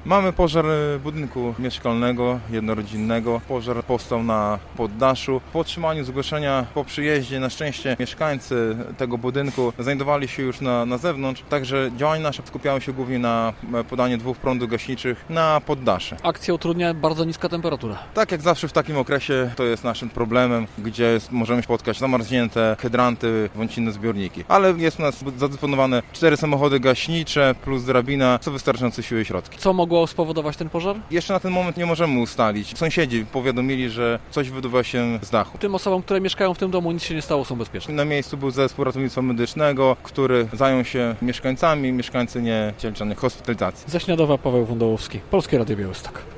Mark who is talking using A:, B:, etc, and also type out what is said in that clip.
A: Mamy pożar budynku mieszkalnego, jednorodzinnego. Pożar powstał na poddaszu. Po otrzymaniu zgłoszenia, po przyjeździe, na szczęście mieszkańcy tego budynku znajdowali się już na zewnątrz, także działania nasze skupiały się głównie na podaniu 2 prądów gaśniczych na poddasze.
B: Akcję utrudnia bardzo niska temperatura.
A: Tak jak zawsze w takim okresie to jest naszym problemem, gdzie możemy spotkać zamarznięte hydranty bądź inne zbiorniki. Ale jest u nas zadysponowane 4 samochody gaśnicze plus drabina, co wystarczające siły i środki.
B: Co mogło spowodować ten pożar?
A: Jeszcze na ten moment nie możemy ustalić. Sąsiedzi powiadomili, że coś wydobywa się z dachu.
B: Tym osobom, które mieszkają w tym domu, nic się nie stało, są bezpieczne.
A: Na miejscu był zespół ratownictwa medycznego, który zajął się mieszkańcami. Mieszkańcy nie chcieli żadnych hospitalizacji.
B: Ze Śniadowa Paweł Wądołowski, Polskie Radio Białystok.